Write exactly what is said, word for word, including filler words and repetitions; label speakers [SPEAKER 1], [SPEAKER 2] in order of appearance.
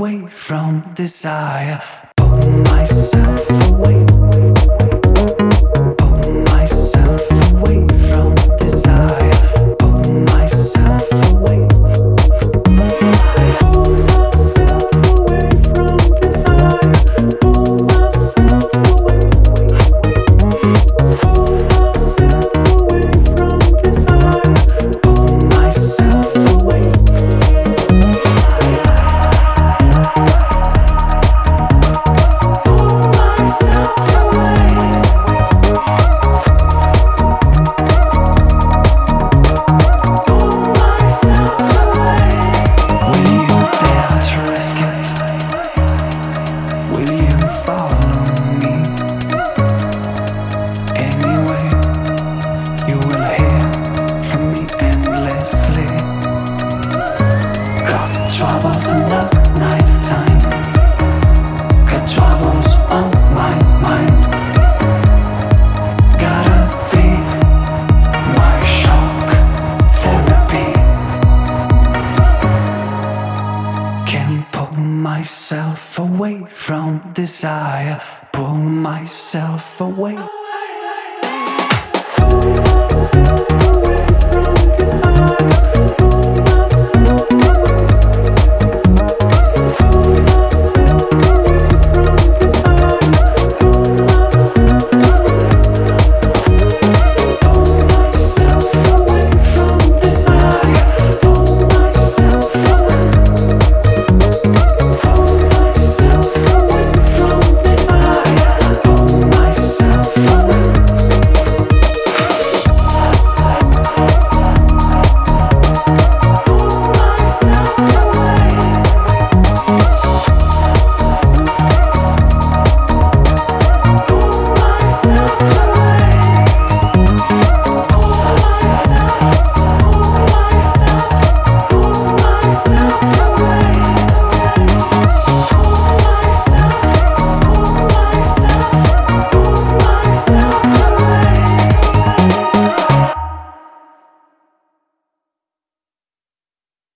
[SPEAKER 1] away from desire. Pull myself away. Pull myself away from desire. Pull myself away. Pull myself away from desire. Pull myself away. Pull myself away from desire. Pull myself away. Will you follow me? Anyway, you will hear from me endlessly. Got troubles in the night time. Got troubles on my mind. Gotta be my shock therapy. Can't pull myself away from desire. Pull myself away. Pull myself away.